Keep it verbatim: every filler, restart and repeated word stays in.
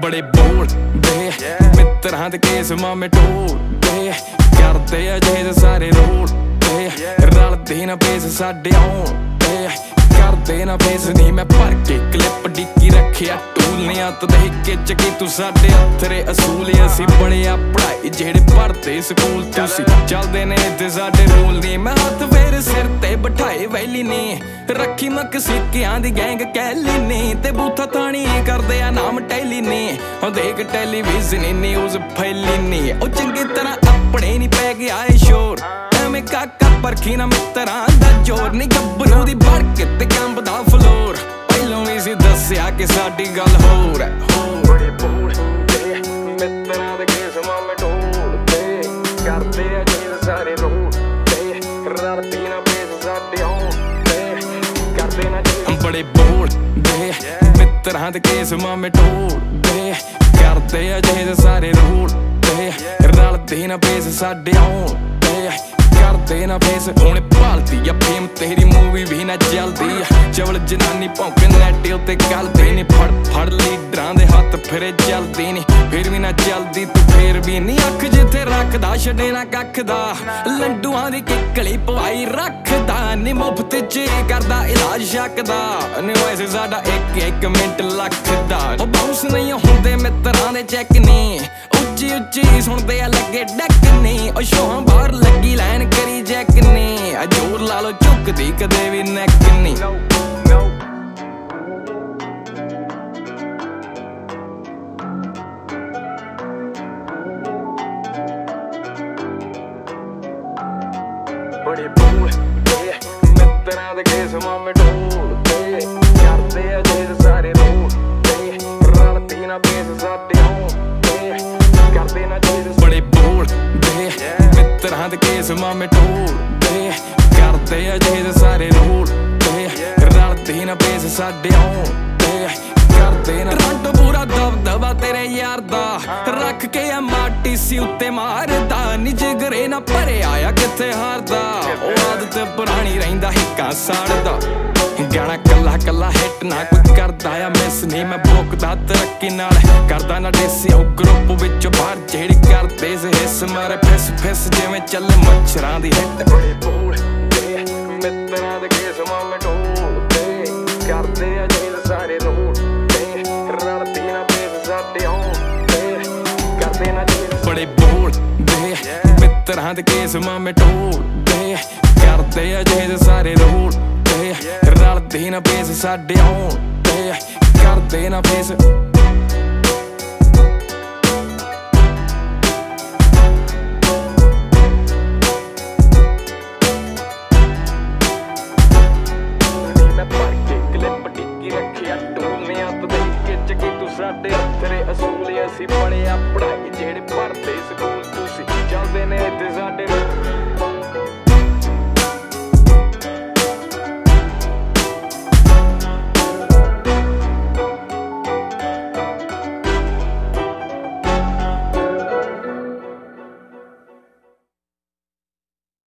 बड़े बोलदे मित्रां दे केस मामे ढोलदे करदे अजे सारे रोलदे रलदे ना पेस साडे आउंदे करदे ना फेस नहीं मैं भर के क्लिप डिक्की रखिया टूलियां तो देख के चकी तू साडे हत्थरे असूल असी बड़े आ पढ़ाई जेड़े पढ़दे स्कूल तुसी चलदे ने ते साडे रूल नहीं मैं हत्थ फेर सिर ते बिठाए वैली ने रखी मक सिक्कियां दी गैंग कैली ने ते बूथा ताणी करदे आ नाम टैली ने ओ देख टेलीविजन न्यूज़ फैली ने ओ चंगी तरह अपने नहीं पै गया ए शोर मैं काका परखी ना मित्रां दा जोर नी गब्बरू दी भड़क ते कंबदा फ्लोर पहलों भी सी दस्सिया कि साडी गल होर है बड़े बोलदे मित्रां दे केस मामे ढोलदे करदे अजे सारे रोलदे रलदी ना पेस साडे आउंदे करदे ना बड़े बोलदे मित्रां दे केस मामे ढोलदे करदे अजे सारे रोलदे रलदी ना पेस साडे आउंदे करदे ना फेस हुण भालदी आ फेम तेरी मूवी भी ना चलदी चवल जनानी भौंके नैट उत्ते गलदी नी फड़ फड़ लीडरां दे हत्थ फिरे चलदी नी फिर भी ना चलदी तू फिर भी नी अख जिथे रखदा छड्डे ना कख दा लंडूआं दी किकली पवाई रखदा नी मुफ्त च करदा इलाज शक दा नी वैसे साडा एक एक मिंट लख दा ओ बाउंस नहीं हुंदे मित्रां दे चैक नी उच्ची उच्ची सुनदे आ लगे डक नी ओ शोहां बाहर लगी लैन करी जैक नी जोर ला लो झुकदी कदे भी नैक नी बड़े बोलदे मित्रां दे केस मामे ढोलदे करदे अजे सारे रोलदे रलदी ना पेस साडे आउंदे करदे ना बड़े बोलदे मित्रां दे केस मामे ढोलदे करदे अजे सारे रोलदे रलदी ना पेस साडे आउंदे करदे ना रंट पूरा दबदबा तेरे यार दा रख के माटी सी उत्ते मारदा नी जिगरे ना भरे आया किथे हारदा ओ आदत पुरानी रहिंदा हिक्का साड़दा गाना कला कला हिट ना कोई करदा आ मिस नहीं मैं भोकदा तरक्की नाल करदा ना देसी ओ ग्रुप विच बाहर जेड़ी करदे से हिस मारे फिस फिस जिवें चले मच्छरां दी हिट बड़े बोलदे मित्रां दे केस मामे ढोलदे करदे अजे सारे रोलदे रलदी ना पेस साडे आउंदे करदे ना बड़े बोलदे मित्रां दे केस मामे ढोलदे करदे अजे सारे रोलदे रलदी ना पेस साडे आउंदे करदे ना फेस साडे हत्थरे असूल असी बड़े आ पढ़ाई जेड़े पढ़दे स्कूल तुसी चलदे ने ते साडे